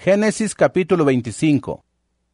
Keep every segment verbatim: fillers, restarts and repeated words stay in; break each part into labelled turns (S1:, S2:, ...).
S1: Génesis capítulo veinticinco.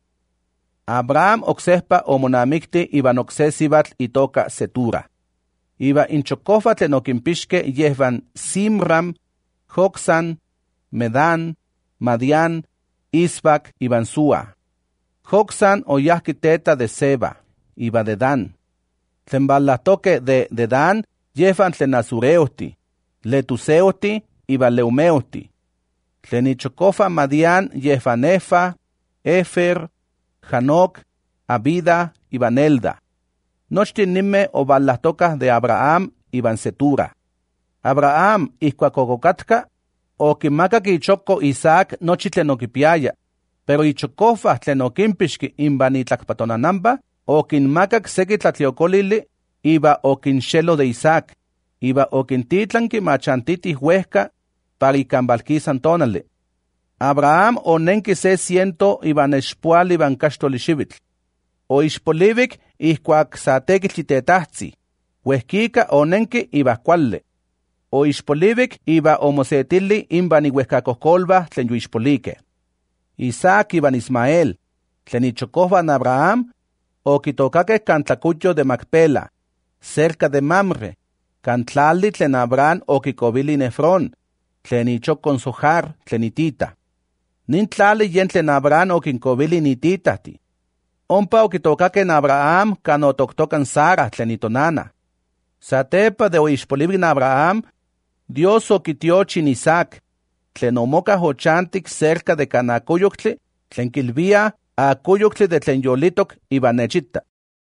S1: Abraham ocsehpa omonamicti iban ocse sibatl itoka Setura. Iba inchocofa tlen oquimpixque yehvan Simram, Joxan, Medan, Madian, Isbac iban Sua. Joxan oyahki teta de Seba, iba de Dan. Tlen balatoque de, de Dan yehvan tlen azureohti, letuseohti iba leumeohti. Tlen ichocofa Madian yehvan Efa, Efer, Hanok, Abida iban Elda. Nochtin nimme oballatocas de Abraham iban Setura. Abraham ihcuacococatka oquimacac ichoco Isaac nochi tlen oquipiaya, pero ichocofa tlen oquimpixqui inban itlacpatonanamba oquinmacac sequi tlatliocolili iba oquinxelo de Isaac, iba oquintitlanqui machantitih huehca para icambalquisan tonali. Abraham onenqui se ciento iban expual iban caxtolixivitl. O ixpolivic ihcuac sa tequitl itetahzi, huehquica onenqui iba cuali. O ixpolivic iba omosetili inban ihuehcacocolba tlen yuixpolique. Isaac iban Ismael, tlen ichocohban Abraham, oquitocaque can tlacuyo de Macpela, cerca de Mamre, can tlali tlen Abraham oquicovili Nefrón, tlen ichocon Sohar tlen itita. Nin tlali yen tlen Abraham oquincovili nititati. Ompa oquitocaque en Abraham can otoctocan Sara tlen itonana. Satepa de oixpolivin Abraham, Dios oquitiochin Isaac, tlen omocah ochantic cerca de can acoyoctli, tlen quilvia acoyoctli de tlen yolitoc iban nechita.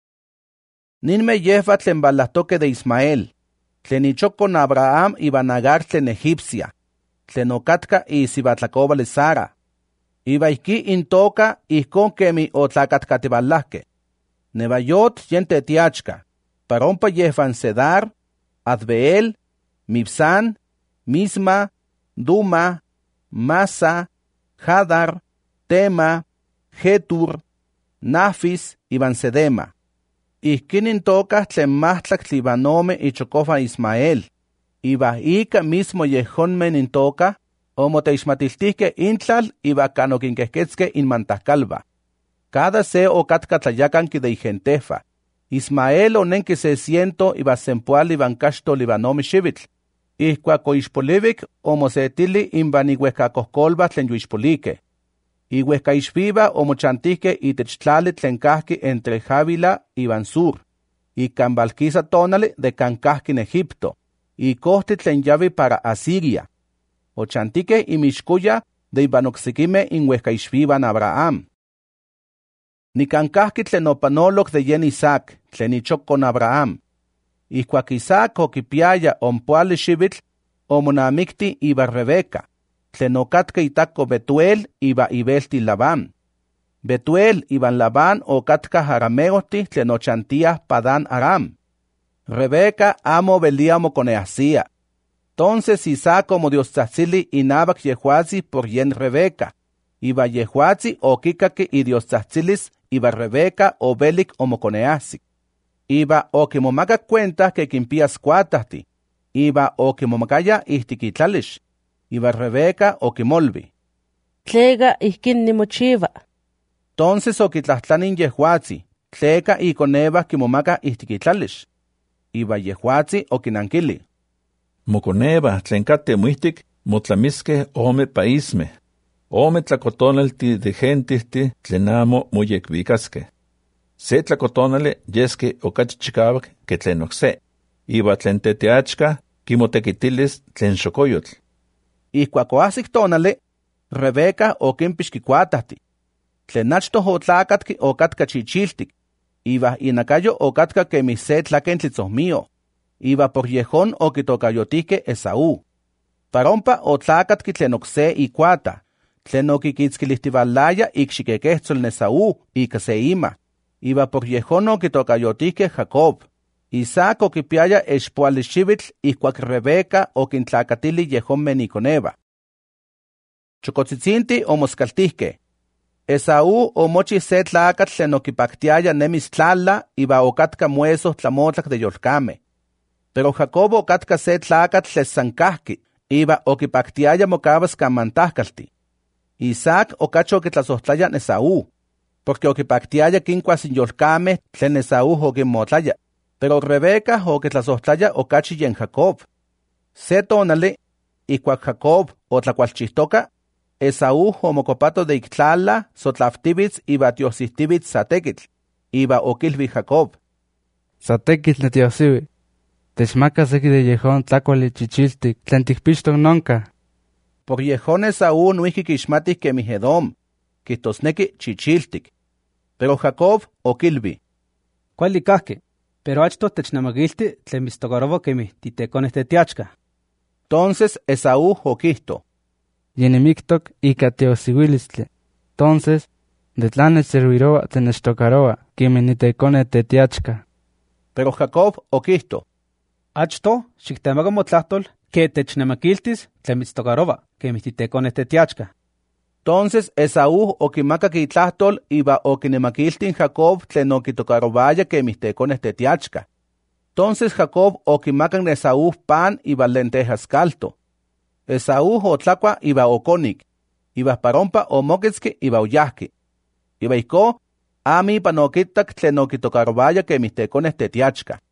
S1: Ninme yehva tlen balatoque de Ismael, tlen ichocon Abraham iban Agar tlen egipcia, tlen ocatca isibatlacobale Sara. Iba ihqui intoca ihcon quemi otlacatcatibalahque. Nebayot yen tetiachca, parompa yehvan Sedar, Adbeel, Mibsan, Misma, Duma, Masa, Hadar, Tema, Getur, Nafis, iban Sedema. Ihquin intoca tlen mahtlac tlibanome ichocofa Ismael. Iba ica mismo yejonmen intoca, omoteixmatiltihque intlal iba can oquinquehquetzque inmantahcalba. Cada se ocatca tlayacanqui de igentefa. Ismael onenqui se ciento iba sempual iban caxtol iban omi xivitl. Ihcuac oixpolivic omosetili inban ihuehcacohcolba tlen yuixpolique. Ihuehcaixviva omochantihque itech tlali tlen cahqui entre Javila iban Sur. Ican balquisa tonali de can cahqui en Egipto. Icohti tlen yavi para Asiria. Ochantique imixcoya de iban ocsiquime inhuehcaixvivan Abraham. Nicancahqui tlen opanoloc de yen Isaac, tlen ichocon Abraham. Ihcuac Isaac oquipiaya ompuali xivitl, omonamicti iba Rebeca, tlen ocatca itaco Betuel iba ibelti Labán. Betuel iban Labán ocatca arameohti tlen ochantiah Padán Aram. Rebeca amo velia moconeahsia. Entonces Isaac omodiostahtzili inabac yehuatzi por yen Rebeca. Iba yehuatzi oquicaque idiostahtzilis iba Rebeca obelic omoconeahsic. Iba oquimomacac cuenta que quimpias cuatahti. Iba oquimomacaya ihtiquitlalish. Iba Rebeca oquimolvi.
S2: Tlega ihquin nimochiva.
S1: Entonces oquitlahtlanin yehuatzi, tleca iconeva quimomaca ihtiquitlalish. Iba yehuatzi oquinanquili.
S3: Moconeva tlen cate muihtic motlamisque ome paisme. Ome tlacotonalti de gentihti tlen amo moyecvicasque. Se tlacotonale yesque ocachichicavac que tlen ocse. Iba tlen teteachca quimotequitilis tlen xocoyotl.
S1: Ihcuac oahsic tonale, Rebeca oquimpixqui cuatahti. Tlen achtoh otlacatqui ocatca chichiltic. Iba inacayo ocatca quemi se tlaquentlitzohmio. Iba por yejón oquitocayotihque Esaú. Parompa otlacatqui tlen ocse icuata, tlen oquiquitzquilihtivalaya icxiquequehtzol Esaú ica se ima. Iba por yejón oquitocayotihque Jacob. Isaac oquipiaya expuali xivitl ihcuac Rebeca oquintlacatili yejonmen iconeva. Chocotzitzinti omoscaltihque. Esaú omochi se tlacatl tlen oquipactiaya nemis tlala iba ocatca mueso tlamotlac de yolcame. Pero Jacob ocatca se tlacatl tlesancahqui, iba oquipactiaya mocabas camantahcalti. Isaac okachi okitlasohtlaya Esaú, porque okipaktiaya kinkuas in yolkameh tlen Esaú okinmotlaya, pero Rebeca okitlasohtlaya okachi yen Jacob. Se tonali, ikuak Jacob otlakualchihtoka, Esaú omokopato de iktlala sotlaftivitz iba tiosihtivitz satekitl, iba okilvi Jacob.
S4: Satekitl netiosiwi, techmaka seki de yehon tlakuali chichiltik tlen tikpixtok nonka.
S1: Por yehon Esaú nuiki kixmatih kemih Edom, kihtosneki chichiltik. Pero Jacob okilvi.
S5: Kuali kahki, pero achto technamakilti tlen mistokarowa kemih titekoneh tetiachka.
S1: Entonces Esaú okihto.
S4: Yenimiktok ika teosiwilistli. Entonces, de tlan nechservirowa tlen nechtokarowa kemih nitekoneh tetiachka.
S1: Pero Jacob okihto.
S5: Achto xiktemaka motlahtol ke technamakiltis tlen mistokarowa kemih titekoneh tetiachka.
S1: Entonces Esaú okimakak itlahtol iba okinemakiltin Jacob tlen okitokarowaya kemih tekoneh tetiachka. Entonces Jacob okimakak Esaú pan iba lentejas calto. Esaú otlakua iba okonik, iba parompa omokitski iba oyahki. Iba iko, ami ipan okitak tlen okitokarowaya kemih tekoneh tetiachka.